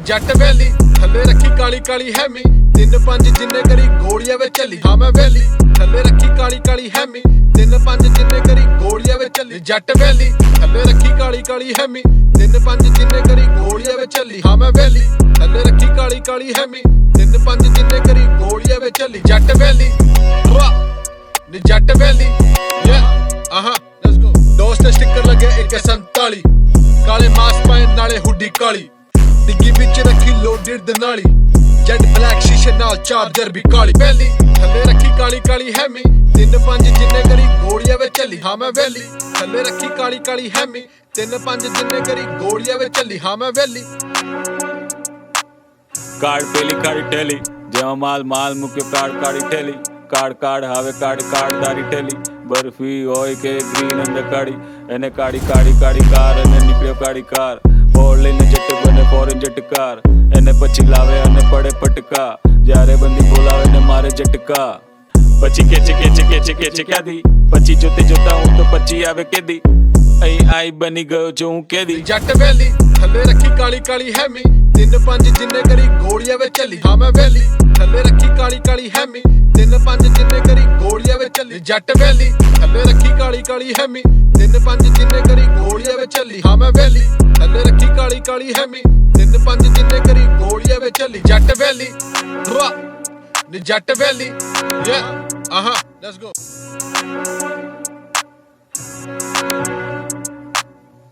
जट valley थले रखी Kali Kali hemi 3-5 जिन्ने करी गोलियां वे चली हाँ मैं वैली थले रखी काली काली हैमी 3-5 जिन्ने करी गोलियां वे चली जट वैली थले रखी काली काली हैमी 3-5 जिन्ने करी गोलियां वे चली हाँ मैं वैली थले रखी काली काली हैमी 3-5 जिन्ने करी गोलियां वे चली जट वैली नी जट वैली लेट्स गो दोस्त स्टिकर लगे 147 काले मास्क पाए नाले हुडी काली डिग्गी विच रखी लोडेड दनाली जेट ब्लैक शीशे नाल चार्जर भी काली वैली थले रखी काली काली हैमी 3-5 जिन्ने करी गोलियां वे चली हाँ मैं वैली थले रखी काली काली हैमी 3-5 जिन्ने करी गोलियां वे चली हाँ मैं वैली कार्ड पेली काड़ी ठेली जेवा माल माल मुक्यो कार्ड काड़ी ठेली कार्ड कार्ड हावे कार्ड कार्ड दारी ठेली बर्फी होय के ग्रीन अंदर काड़ी एने काड़ी काड़ी काड़ी कार एने निकळ्यो काड़ी कार फोर लईने जट बने फॉरेन जट कार एने पछी लावे अने पड़े पटका જ્યારે બંદી બોલાવે ને મારે ઝટકા પછી કેચે ક્યાંથી પછી જોતે જોતા હું તો પછી આવે કેદી અહીં આઈ બની ગયો છું હું કેદી जट वैली थले रखी काली काली हैमी 3-5 जिन्ने करी गोलियां वे चली हाँ मैं वैली थले रखी काली काली हैमी 3-5 जिन्ने करी गोलियां वे चली जट वैली थले रखी काली काली हैमी 3-5 जिन्ने करी गोलियां वे चली हाँ मैं वैली थले रखी काली काली हैमी 3-5 जिन्ने करी गोलियां वे चली जट वैली नी जट वैली लेट्स गो